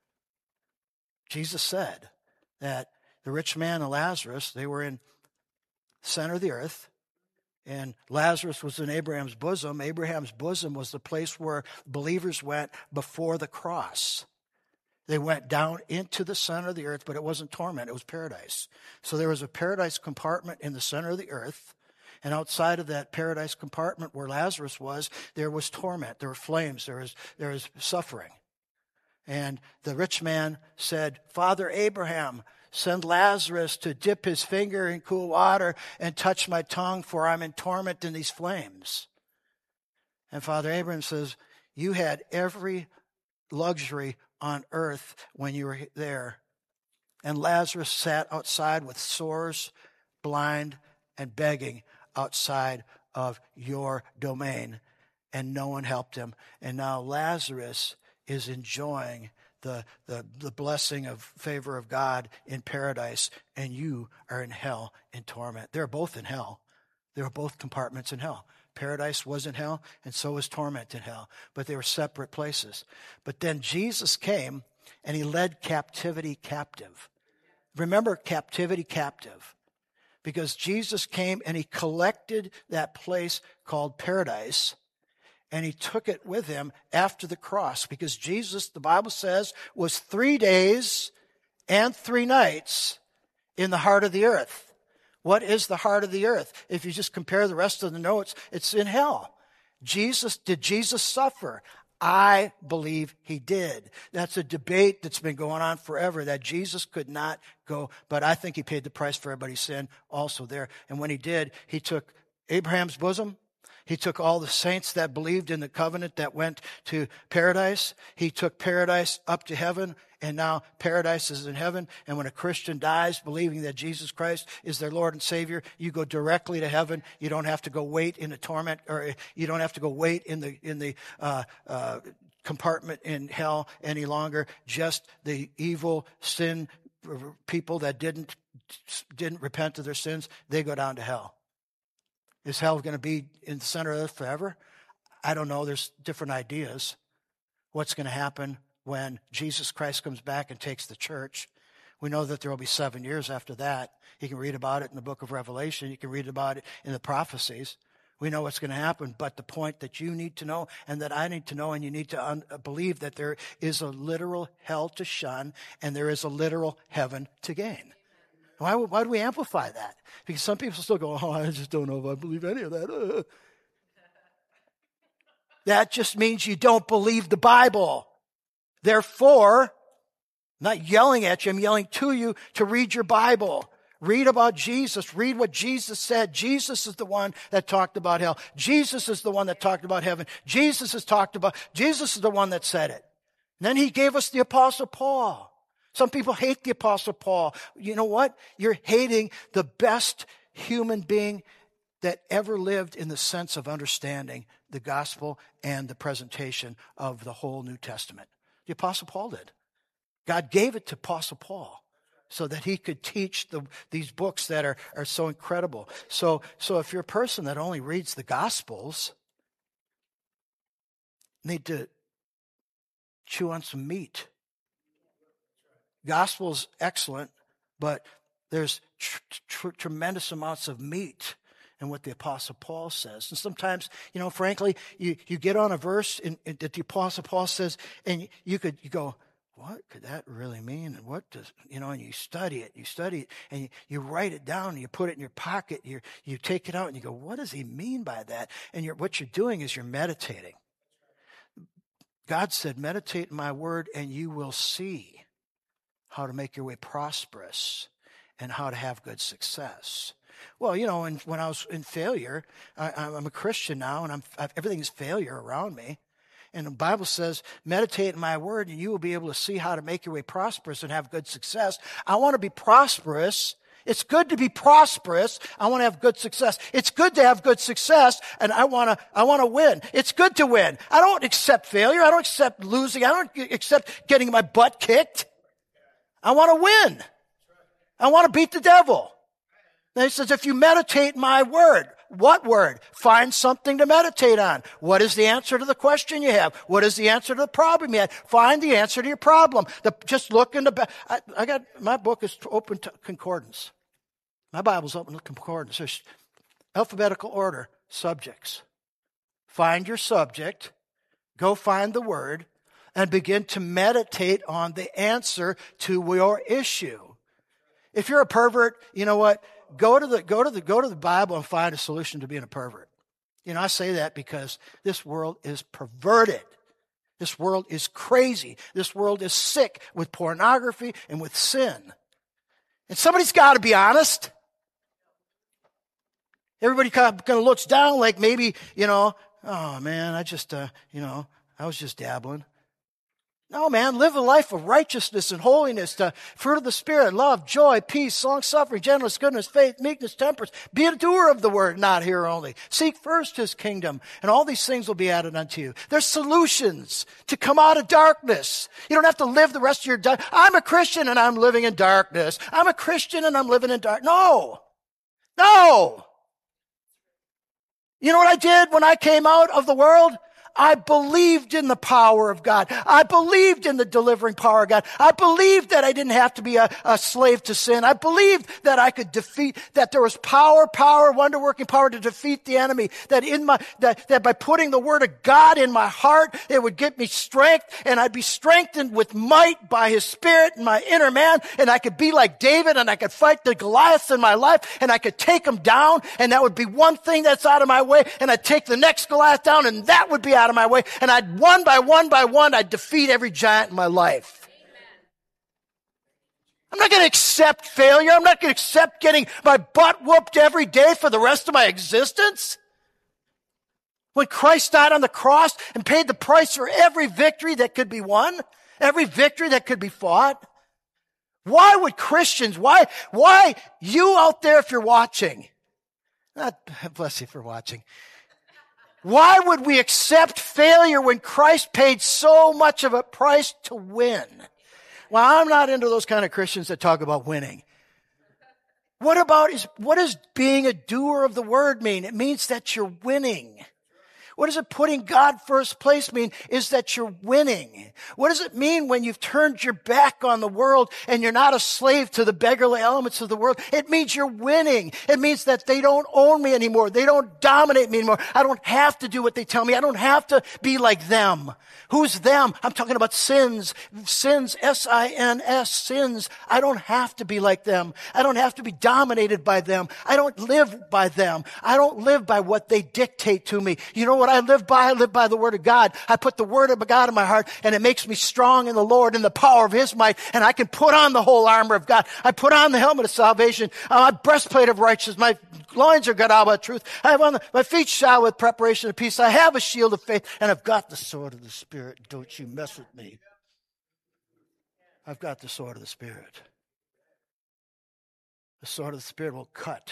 Jesus said that the rich man and Lazarus, they were in the center of the earth. And Lazarus was in Abraham's bosom. Abraham's bosom was the place where believers went before the cross. They went down into the center of the earth, but it wasn't torment. It was paradise. So there was a paradise compartment in the center of the earth. And outside of that paradise compartment where Lazarus was, there was torment. There were flames. There was, there was suffering. And the rich man said, Father Abraham, send Lazarus to dip his finger in cool water and touch my tongue, for I'm in torment in these flames. And Father Abraham says, you had every luxury on earth when you were there. And Lazarus sat outside with sores, blind, and begging outside of your domain. And no one helped him. And now Lazarus is enjoying The, the the blessing of favor of God in paradise, and you are in hell in torment. They're both in hell. There are both compartments in hell. Paradise was in hell, and so was torment in hell. But they were separate places. But then Jesus came, and he led captivity captive. Remember, captivity captive. Because Jesus came, and he collected that place called paradise, and he took it with him after the cross, because Jesus, the Bible says, was three days and three nights in the heart of the earth. What is the heart of the earth? If you just compare the rest of the notes, it's in hell. Jesus, did Jesus suffer? I believe he did. That's a debate that's been going on forever, that Jesus could not go, but I think he paid the price for everybody's sin also there. And when he did, he took Abraham's bosom, He took all the saints that believed in the covenant that went to paradise. He took paradise up to heaven, and now paradise is in heaven. And when a Christian dies believing that Jesus Christ is their Lord and Savior, you go directly to heaven. You don't have to go wait in the torment, or you don't have to go wait in the in the uh, uh, compartment in hell any longer. Just the evil sin people that didn't didn't repent of their sins, they go down to hell. Is hell going to be in the center of earth forever? I don't know. There's different ideas. What's going to happen when Jesus Christ comes back and takes the church? We know that there will be seven years after that. You can read about it in the book of Revelation. You can read about it in the prophecies. We know what's going to happen, but the point that you need to know and that I need to know, and you need to un- believe that there is a literal hell to shun and there is a literal heaven to gain. Why, why do we amplify that? Because some people still go, oh, I just don't know if I believe any of that. Uh. That just means you don't believe the Bible. Therefore, I'm not yelling at you, I'm yelling to you to read your Bible. Read about Jesus. Read what Jesus said. Jesus is the one that talked about hell. Jesus is the one that talked about heaven. Jesus has talked about, Jesus is the one that said it. And then he gave us the Apostle Paul. Some people hate the Apostle Paul. You know what? You're hating the best human being that ever lived in the sense of understanding the gospel and the presentation of the whole New Testament. The Apostle Paul did. God gave it to Apostle Paul so that he could teach the, these books that are, are so incredible. So, so if you're a person that only reads the Gospels, you need to chew on some meat. Gospel's excellent, but there's tr- tr- tremendous amounts of meat in what the Apostle Paul says. And sometimes, you know, frankly, you, you get on a verse in, in, that the Apostle Paul says, and you could you go, what could that really mean? And what does, you know, and you study it, you study it, and you, you write it down, and you put it in your pocket, you you take it out, and you go, what does he mean by that? And you're, what you're doing is you're meditating. God said, meditate in my word, and you will see how to make your way prosperous and how to have good success. Well, you know, and when I was in failure, I, I'm a Christian now, and I'm, I've, everything's failure around me. And the Bible says, meditate in my word, and you will be able to see how to make your way prosperous and have good success. I want to be prosperous. It's good to be prosperous. I want to have good success. It's good to have good success, and I want to, I want to win. It's good to win. I don't accept failure. I don't accept losing. I don't accept getting my butt kicked. I want to win. I want to beat the devil. And he says, if you meditate my word, what word? Find something to meditate on. What is the answer to the question you have? What is the answer to the problem you have? Find the answer to your problem. The, just look in the, I, I got, my book is open to concordance. My Bible's open to concordance. There's alphabetical order, subjects. Find your subject, go find the word, and begin to meditate on the answer to your issue. If you're a pervert, you know what? Go to the go to the go to the Bible and find a solution to being a pervert. You know, I say that because this world is perverted. This world is crazy. This world is sick with pornography and with sin. And somebody's got to be honest. Everybody kind of looks down like maybe, you know, oh man, I just, uh, you know, I was just dabbling. No, man, live a life of righteousness and holiness, the fruit of the Spirit, love, joy, peace, long-suffering, gentleness, goodness, faith, meekness, temperance. Be a doer of the word, not hearer only. Seek first his kingdom, and all these things will be added unto you. There's solutions to come out of darkness. You don't have to live the rest of your day. I'm a Christian and I'm living in darkness. I'm a Christian and I'm living in dark. No. No. You know what I did when I came out of the world? I believed in the power of God. I believed in the delivering power of God. I believed that I didn't have to be a, a slave to sin. I believed that I could defeat, that there was power, power, wonder-working power to defeat the enemy. That in my, that, that by putting the word of God in my heart, it would give me strength, and I'd be strengthened with might by his Spirit in my inner man, and I could be like David, and I could fight the Goliaths in my life, and I could take them down, and that would be one thing that's out of my way, and I'd take the next Goliath down, and that would be out of my way, and I'd one by one by one, I'd defeat every giant in my life. Amen. I'm not going to accept failure. I'm not going to accept getting my butt whooped every day for the rest of my existence. When Christ died on the cross and paid the price for every victory that could be won, every victory that could be fought. Why would Christians, why, why you out there if you're watching, not, bless you for watching, why would we accept failure when Christ paid so much of a price to win? Well, I'm not into those kind of Christians that talk about winning. What about, is, what does being a doer of the word mean? It means that you're winning. What does it putting God first place mean? Is that you're winning. What does it mean when you've turned your back on the world and you're not a slave to the beggarly elements of the world? It means you're winning. It means that they don't own me anymore. They don't dominate me anymore. I don't have to do what they tell me. I don't have to be like them. Who's them? I'm talking about sins. Sins, S I N S, sins. I don't have to be like them. I don't have to be dominated by them. I don't live by them. I don't live by what they dictate to me. You know what I live by? I live by the Word of God. I put the Word of God in my heart, and it makes me strong in the Lord and the power of His might, and I can put on the whole armor of God. I put on the helmet of salvation, uh, my breastplate of righteousness, my loins are girded with truth. I have on the, my feet shod with preparation of peace. I have a shield of faith, and I've got the sword of the Spirit. Don't you mess with me. I've got the sword of the Spirit. The sword of the Spirit will cut,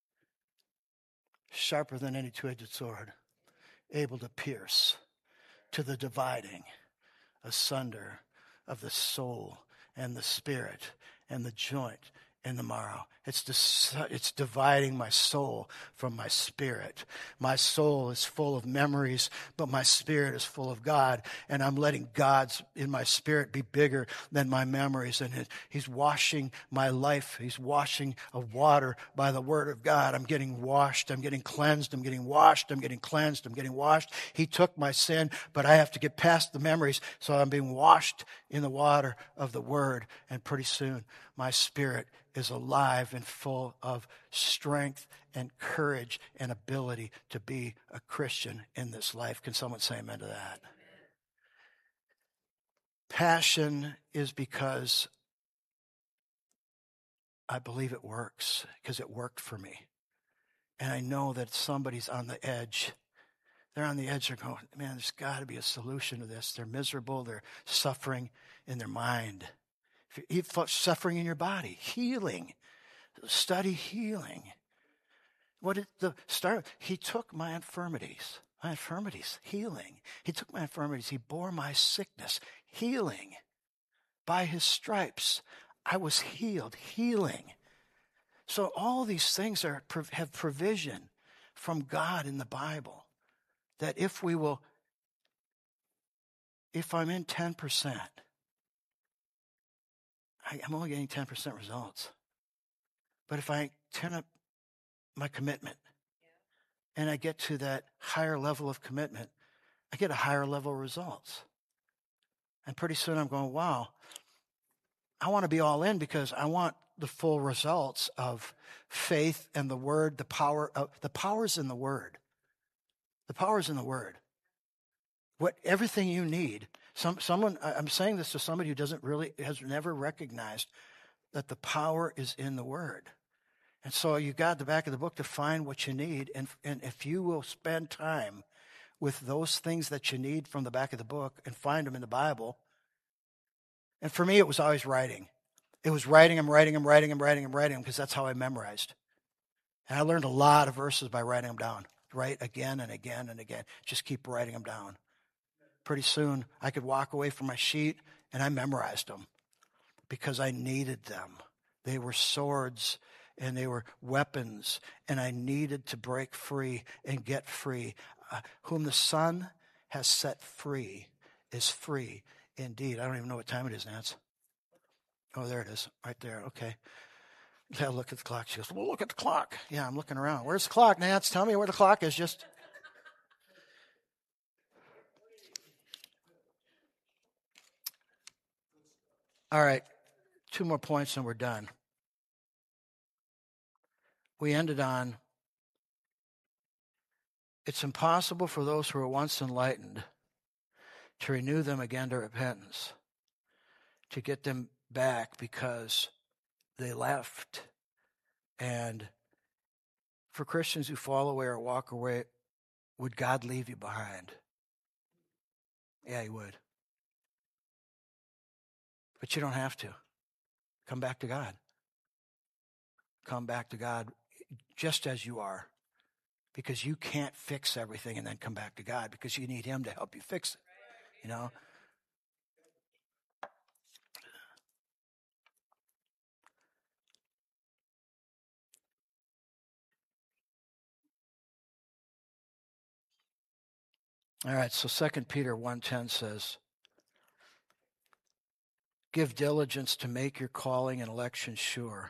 sharper than any two-edged sword, able to pierce to the dividing asunder of the soul and the spirit and the joint and the marrow. It's dis- it's dividing my soul from my spirit. My soul is full of memories, but my spirit is full of God, and I'm letting God's in my spirit be bigger than my memories, and it, He's washing my life. He's washing of water by the Word of God. I'm getting washed. I'm getting cleansed. I'm getting washed. I'm getting cleansed. I'm getting washed. He took my sin, but I have to get past the memories, so I'm being washed in the water of the Word, and pretty soon my spirit is alive and full of strength and courage and ability to be a Christian in this life. Can someone say amen to that? Passion is because I believe it works, because it worked for me. And I know that somebody's on the edge. They're on the edge. They're going, man, there's got to be a solution to this. They're miserable. They're suffering in their mind. If you're suffering in your body, healing. Study healing. What did the start? He took my infirmities. My infirmities, healing. He took my infirmities. He bore my sickness, healing. By His stripes, I was healed, healing. So all these things are have provision from God in the Bible. That if we will, if I'm in ten percent, I, I'm only getting ten percent results. But if I turn up my commitment and I get to that higher level of commitment, I get a higher level of results. And pretty soon I'm going, wow, I want to be all in because I want the full results of faith and the Word, the power of the power's in the Word. The power's in the Word. What everything you need. Some someone I'm saying this to somebody who doesn't really has never recognized that the power is in the Word. And so you got the back of the book to find what you need. And, and if you will spend time with those things that you need from the back of the book and find them in the Bible. And for me, it was always writing. It was writing, I'm writing, I'm writing, I'm writing, I'm writing, because that's how I memorized. And I learned a lot of verses by writing them down. Write again and again and again. Just keep writing them down. Pretty soon, I could walk away from my sheet and I memorized them because I needed them. They were swords and they were weapons, and I needed to break free and get free. Uh, whom the Son has set free is free indeed. I don't even know what time it is, Nance. Oh, there it is, right there. Okay. Yeah, look at the clock. She goes, well, look at the clock. Yeah, I'm looking around. Where's the clock, Nance? Tell me where the clock is. Just. All right. Two more points and we're done. We ended on, it's impossible for those who were once enlightened to renew them again to repentance, to get them back because they left. And for Christians who fall away or walk away would God leave you behind? Yeah, he would. But you don't have to. Come back to God. Come back to God just as you are. Because you can't fix everything and then come back to God, because you need him to help you fix it. You know? All right, so Second Peter one ten says, give diligence to make your calling and election sure.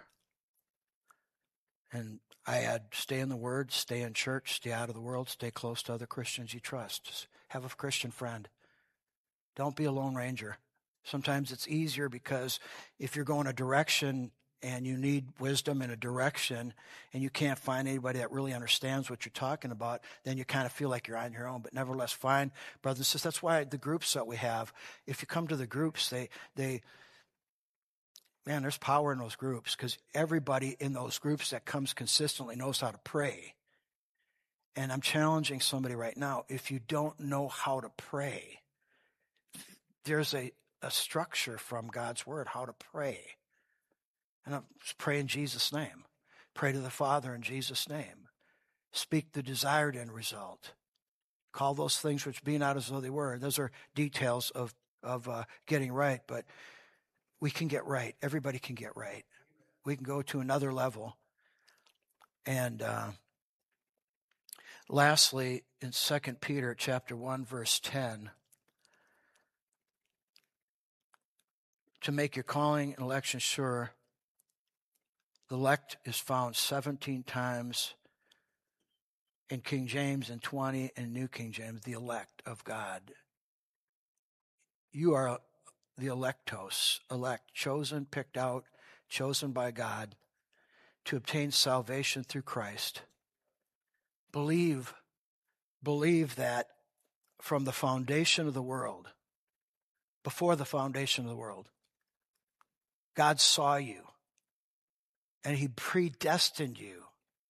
And I add, stay in the Word, stay in church, stay out of the world, stay close to other Christians you trust. Just have a Christian friend. Don't be a lone ranger. Sometimes it's easier because if you're going a direction and you need wisdom in a direction and you can't find anybody that really understands what you're talking about, then you kind of feel like you're on your own. But nevertheless, find brothers and sisters. That's why the groups that we have, if you come to the groups, they, they, man, there's power in those groups, because everybody in those groups that comes consistently knows how to pray. And I'm challenging somebody right now, if you don't know how to pray, there's a, a structure from God's word, how to pray. And I'm pray in Jesus' name. Pray to the Father in Jesus' name. Speak the desired end result. Call those things which be not as though they were. Those are details of, of uh, getting right, but we can get right. Everybody can get right. We can go to another level. And uh, lastly, in Second Peter chapter one, verse ten, to make your calling and election sure, the elect is found seventeen times in King James and twenty in New King James, the elect of God. You are the electos, elect, chosen, picked out, chosen by God to obtain salvation through Christ. Believe, believe that from the foundation of the world, before the foundation of the world, God saw you and he predestined you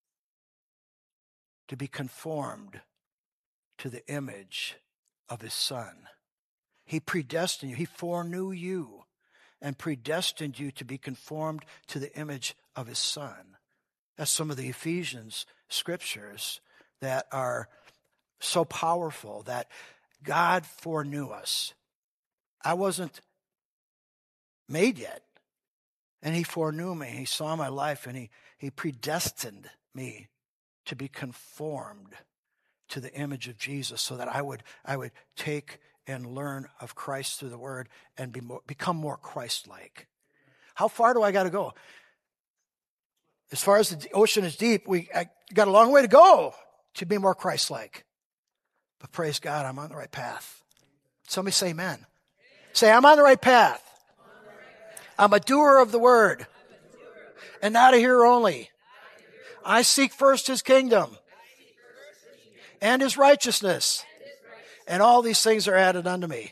to be conformed to the image of his Son. He predestined you. He foreknew you and predestined you to be conformed to the image of his Son. That's some of the Ephesians scriptures that are so powerful, that God foreknew us. I wasn't made yet, and he foreknew me. He saw my life, and he, he predestined me to be conformed to the image of Jesus, so that I would I would take and learn of Christ through the Word and be more, become more Christ-like. How far do I got to go? As far as the ocean is deep, we I got a long way to go to be more Christ-like. But praise God, I'm on the right path. Somebody say amen. Amen. Say, I'm on the right path. On the right path. I'm a doer of the Word, of the word. And not a hearer only. I seek first his kingdom and his righteousness, and all these things are added unto me.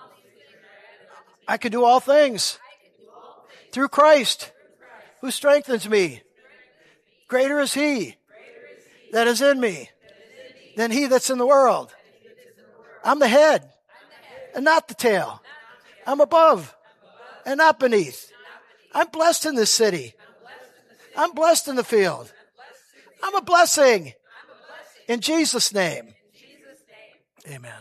I can do all things through Christ, who strengthens me. Greater is he that is in me than he that's in the world. I'm the head and not the tail. I'm above and not beneath. I'm blessed in this city. I'm blessed in the field. I'm a blessing. In Jesus' name. Amen.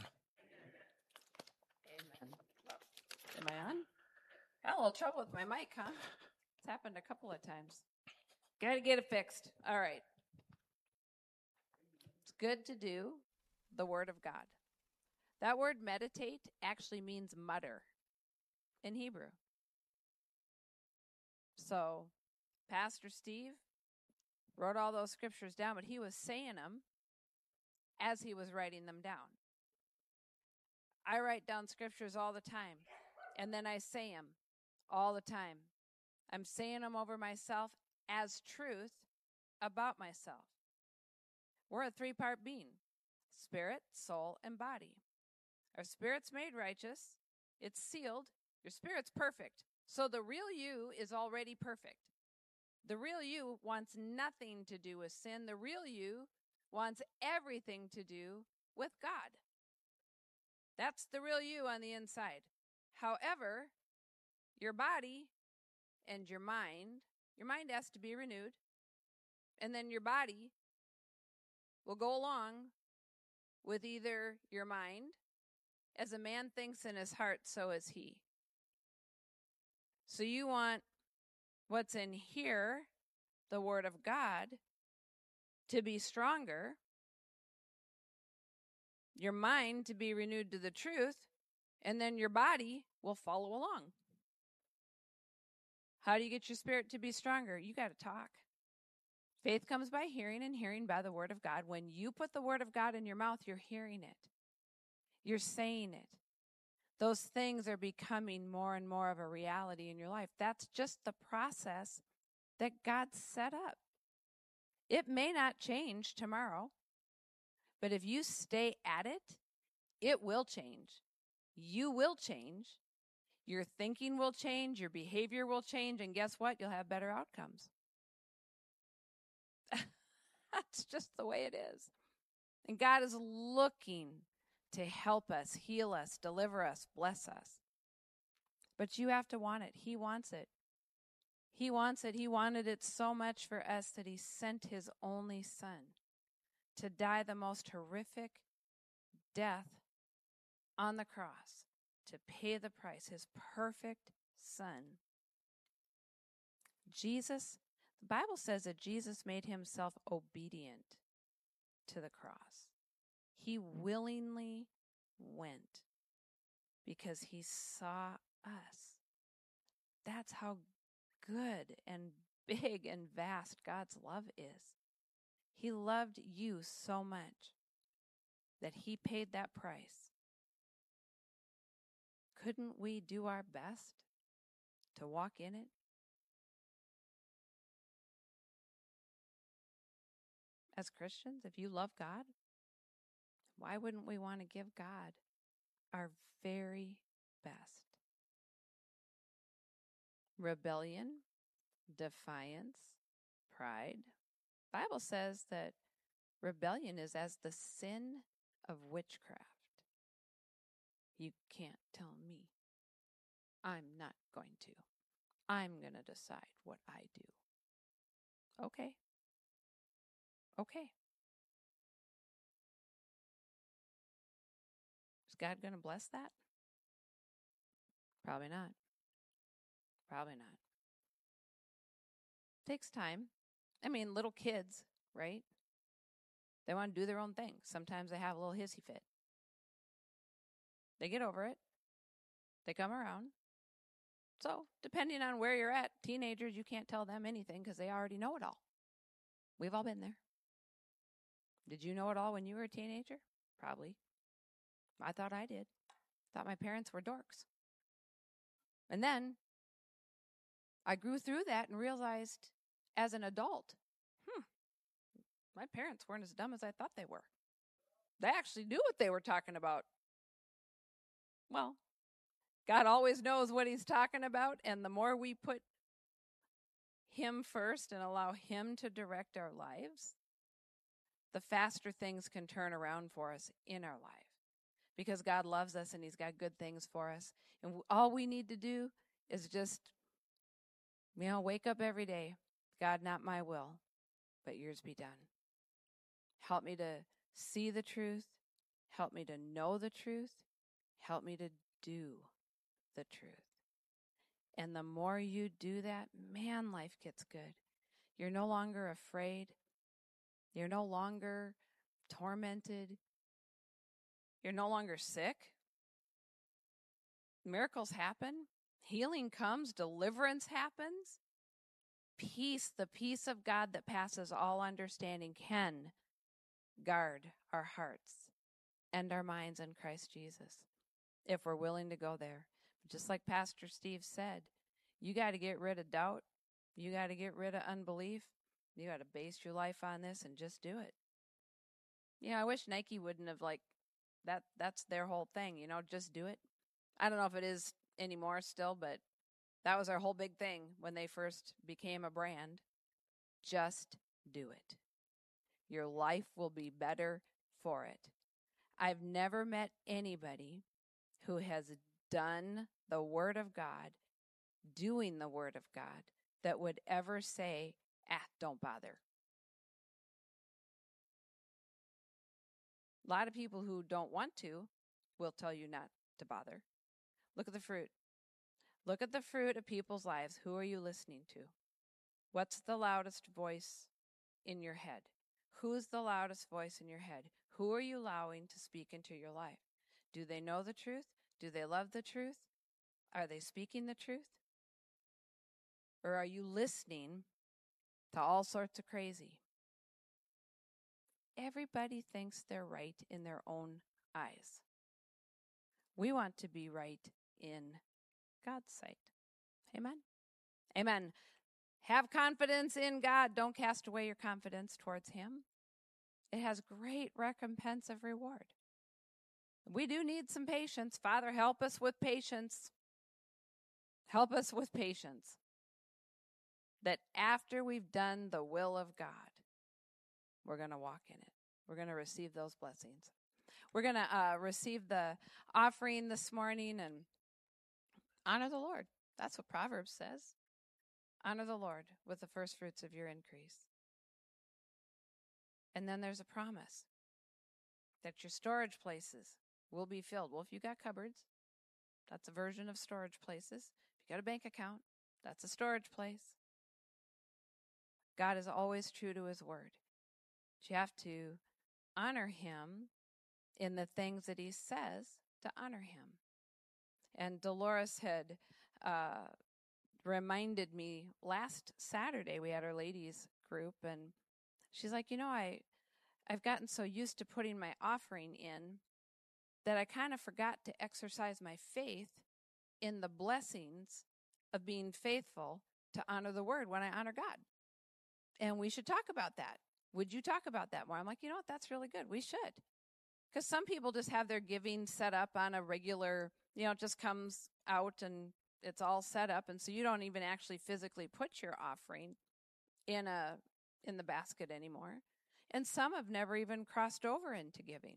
Amen. Am I on? Got a little trouble with my mic, huh? It's happened a couple of times. Got to get it fixed. All right. It's good to do the Word of God. That word meditate actually means mutter in Hebrew. So Pastor Steve wrote all those scriptures down, but he was saying them as he was writing them down. I write down scriptures all the time, and then I say them all the time. I'm saying them over myself as truth about myself. We're a three-part being: spirit, soul, and body. Our spirit's made righteous. It's sealed. Your spirit's perfect. So the real you is already perfect. The real you wants nothing to do with sin. The real you wants everything to do with God. That's the real you on the inside. However, your body and your mind, your mind has to be renewed, and then your body will go along with either your mind, as a man thinks in his heart, so is he. So you want what's in here, the Word of God, to be stronger, your mind to be renewed to the truth, and then your body will follow along. How do you get your spirit to be stronger? You got to talk. Faith comes by hearing, and hearing by the Word of God. When you put the Word of God in your mouth, you're hearing it. You're saying it. Those things are becoming more and more of a reality in your life. That's just the process that God set up. It may not change tomorrow, but if you stay at it, it will change. You will change. Your thinking will change. Your behavior will change. And guess what? You'll have better outcomes. That's just the way it is. And God is looking to help us, heal us, deliver us, bless us. But you have to want it. He wants it. He wants it. He wanted it so much for us that he sent his only son to die the most horrific death on the cross, to pay the price, his perfect son. Jesus, the Bible says that Jesus made himself obedient to the cross. He willingly went because he saw us. That's how good and big and vast God's love is. He loved you so much that he paid that price. Couldn't we do our best to walk in it? As Christians, if you love God, why wouldn't we want to give God our very best? Rebellion, defiance, pride. The Bible says that rebellion is as the sin of witchcraft. You can't tell me. I'm not going to. I'm going to decide what I do. Okay. Okay. Is God going to bless that? Probably not. Probably not. Takes time. I mean, little kids, right? They want to do their own thing. Sometimes they have a little hissy fit. They get over it. They come around. So, depending on where you're at, teenagers, you can't tell them anything because they already know it all. We've all been there. Did you know it all when you were a teenager? Probably. I thought I did. Thought my parents were dorks. And then I grew through that and realized as an adult, hmm, my parents weren't as dumb as I thought they were. They actually knew what they were talking about. Well, God always knows what he's talking about, and the more we put him first and allow him to direct our lives, the faster things can turn around for us in our life. Because God loves us and he's got good things for us. And all we need to do is just, you know, wake up every day. God, not my will, but yours be done. Help me to see the truth. Help me to know the truth. Help me to do the truth. And the more you do that, man, life gets good. You're no longer afraid. You're no longer tormented. You're no longer sick. Miracles happen. Healing comes. Deliverance happens. Peace, the peace of God that passes all understanding, can guard our hearts and our minds in Christ Jesus if we're willing to go there. Just like Pastor Steve said, you got to get rid of doubt. You got to get rid of unbelief. You got to base your life on this and just do it. You know, I wish Nike wouldn't have, like, that. That's their whole thing, you know, just do it. I don't know if it is anymore still, but that was our whole big thing when they first became a brand. Just do it. Your life will be better for it. I've never met anybody who has done the Word of God, doing the Word of God, that would ever say, ah, don't bother. A lot of people who don't want to will tell you not to bother. Look at the fruit. Look at the fruit of people's lives. Who are you listening to? What's the loudest voice in your head? Who's the loudest voice in your head? Who are you allowing to speak into your life? Do they know the truth? Do they love the truth? Are they speaking the truth? Or are you listening to all sorts of crazy? Everybody thinks they're right in their own eyes. We want to be right in God's sight. Amen? Amen. Have confidence in God. Don't cast away your confidence towards Him. It has great recompense of reward. We do need some patience. Father, help us with patience. Help us with patience. That after we've done the will of God, we're going to walk in it. We're going to receive those blessings. We're going to uh, receive the offering this morning and honor the Lord. That's what Proverbs says. Honor the Lord with the first fruits of your increase. And then there's a promise that your storage places will be filled. Well, if you got cupboards, that's a version of storage places. If you got a bank account, that's a storage place. God is always true to His word. But you have to honor Him in the things that He says to honor Him. And Dolores had uh, reminded me last Saturday, we had our ladies group, and she's like, you know, I, I've gotten so used to putting my offering in that I kind of forgot to exercise my faith in the blessings of being faithful to honor the word when I honor God. And we should talk about that. Would you talk about that more? I'm like, you know what? That's really good. We should. Because some people just have their giving set up on a regular, you know, it just comes out and it's all set up. And so you don't even actually physically put your offering in a in the basket anymore. And some have never even crossed over into giving.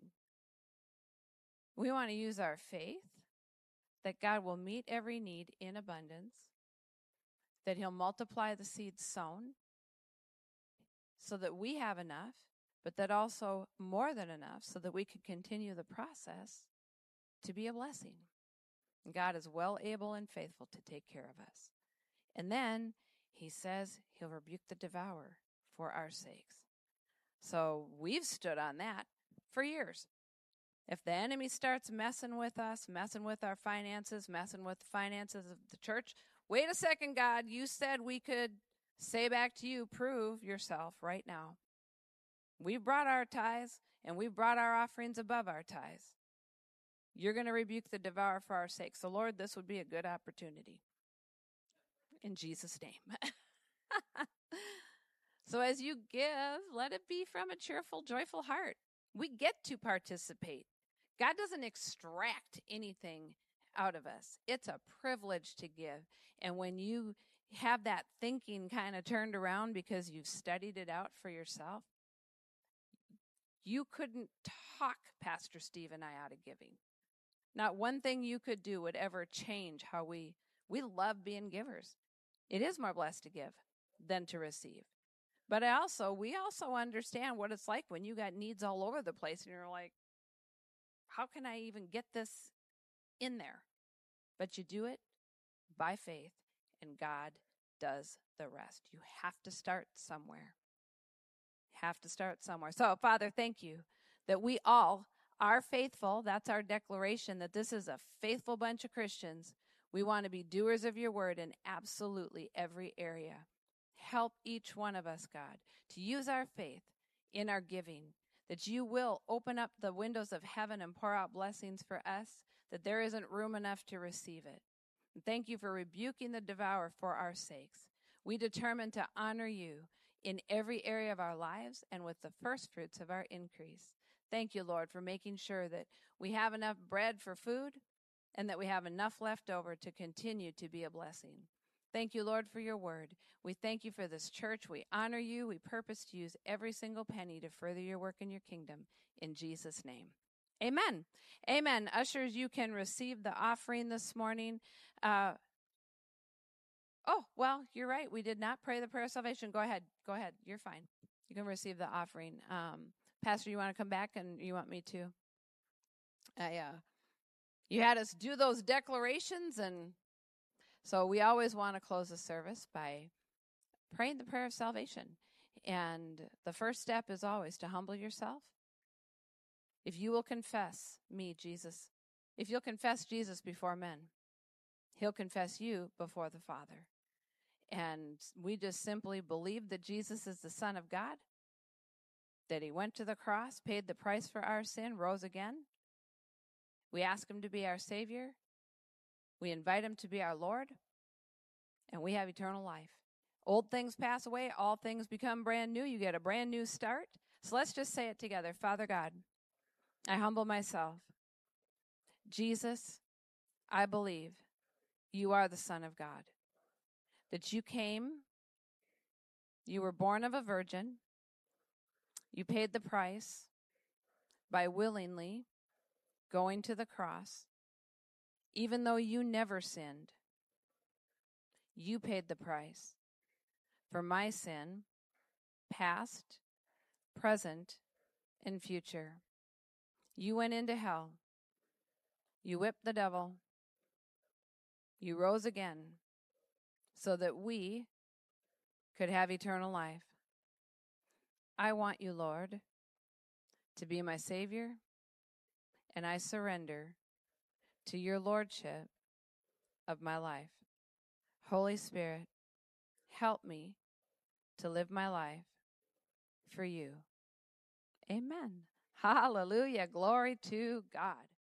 We want to use our faith that God will meet every need in abundance, that He'll multiply the seeds sown so that we have enough, but that also more than enough so that we can continue the process to be a blessing. And God is well able and faithful to take care of us. And then He says He'll rebuke the devourer for our sakes. So we've stood on that for years. If the enemy starts messing with us, messing with our finances, messing with the finances of the church, wait a second, God, you said we could say back to you, prove yourself right now. We've brought our tithes, and we've brought our offerings above our tithes. You're going to rebuke the devourer for our sake. So, Lord, this would be a good opportunity. In Jesus' name. So as you give, let it be from a cheerful, joyful heart. We get to participate. God doesn't extract anything out of us. It's a privilege to give. And when you have that thinking kind of turned around because you've studied it out for yourself, you couldn't talk Pastor Steve and I out of giving. Not one thing you could do would ever change how we, we love being givers. It is more blessed to give than to receive. But I also, we also understand what it's like when you got needs all over the place and you're like, how can I even get this in there? But you do it by faith, and God does the rest. You have to start somewhere. Have to start somewhere. So, Father, thank you that we all are faithful. That's our declaration, that this is a faithful bunch of Christians. We want to be doers of your word in absolutely every area. Help each one of us, God, to use our faith in our giving, that you will open up the windows of heaven and pour out blessings for us, that there isn't room enough to receive it. And thank you for rebuking the devourer for our sakes. We determine to honor you in every area of our lives and with the first fruits of our increase. Thank you, Lord, for making sure that we have enough bread for food and that we have enough left over to continue to be a blessing. Thank you, Lord, for your word. We thank you for this church. We honor you. We purpose to use every single penny to further your work in your kingdom. In Jesus' name. Amen. Amen. Ushers, you can receive the offering this morning. Uh, oh, well, you're right. We did not pray the prayer of salvation. Go ahead. Go ahead. You're fine. You can receive the offering. Um, Pastor, you want to come back and you want me to? I, uh, you had us do those declarations, and so we always want to close the service by praying the prayer of salvation. And the first step is always to humble yourself. If you will confess me, Jesus, if you'll confess Jesus before men, he'll confess you before the Father. And we just simply believe that Jesus is the Son of God, that he went to the cross, paid the price for our sin, rose again. We ask him to be our Savior. We invite him to be our Lord, and we have eternal life. Old things pass away, all things become brand new. You get a brand new start. So let's just say it together. Father God, I humble myself. Jesus, I believe you are the Son of God, that you came, you were born of a virgin, you paid the price by willingly going to the cross, even though you never sinned. You paid the price for my sin, past, present, and future. You went into hell. You whipped the devil. You rose again so that we could have eternal life. I want you, Lord, to be my Savior, and I surrender to your lordship of my life. Holy Spirit, help me to live my life for you. Amen. Hallelujah. Glory to God.